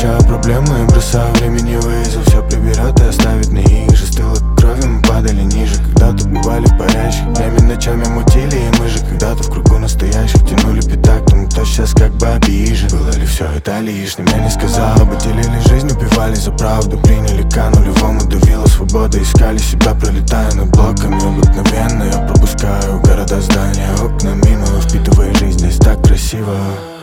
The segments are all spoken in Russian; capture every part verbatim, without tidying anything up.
замечаю проблемы и бросаю времени вызов. Все приберет и оставит на их же. Стыло крови, мы падали ниже. Когда-то бывали в парящих, днями, ночами мутили. И мы же когда-то в кругу настоящих тянули пятак тому, кто сейчас как бы обижен. Было ли все это лишним? Я не сказал бы, делили жизнь, убивали за правду. Приняли к нулевому, давила свобода. Искали себя, пролетая над блоками. Обыкновенно я пропускаю города, здания, окна мимо, впитывая жизнь, здесь так красиво.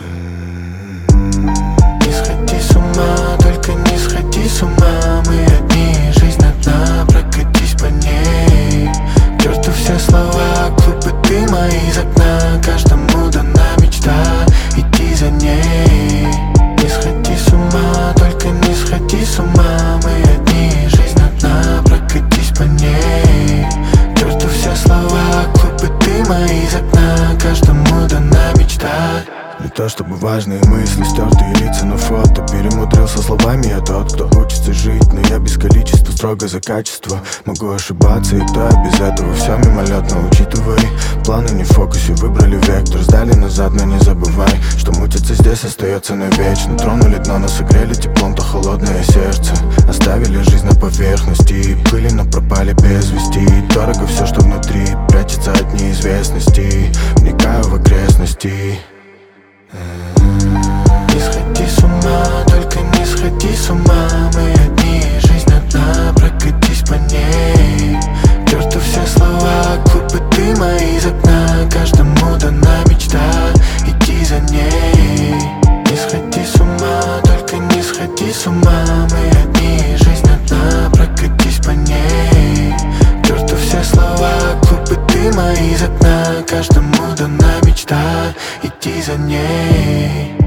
Не сходи с ума, только не сходи с ума. Мы одни, жизнь одна, прокатись по ней. К черту все слова, клубы дыма из окна. Каждому дана мечта, иди за ней. Не сходи с ума, только не сходи с ума. Мы одни, жизнь одна, прокатись по ней. К черту все слова, клубы дыма из окна. Каждому дана мечта. Не то чтобы важные мысли, стертые лица на фото. Перемудрил со словами я тот, кто учится жить. Но я без количества, строго за качество. Могу ошибаться, и кто я без этого? Все мимолетно, учитывай. Планы не в фокусе, выбрали вектор. Сдали назад, но не забывай, что мутиться здесь остается навечно. Тронули дно, но согрели теплом то холодное сердце. Оставили жизнь на поверхности, пыли, но пропали без вести. Дорого все, что внутри, прячется от неизвестности. Вникаю в окрестности. Не сходи с ума, только не сходи с ума. Мы одни, жизнь одна, прокатись по ней. К черту все слова, клубы дыма из окна. Каждому дана мечта, иди за ней. Не сходи с ума, только не сходи с ума. Мы одни, жизнь одна, прокатись по ней. К черту все слова, клубы дыма из окна. Каждому дана мечта, иди за ней.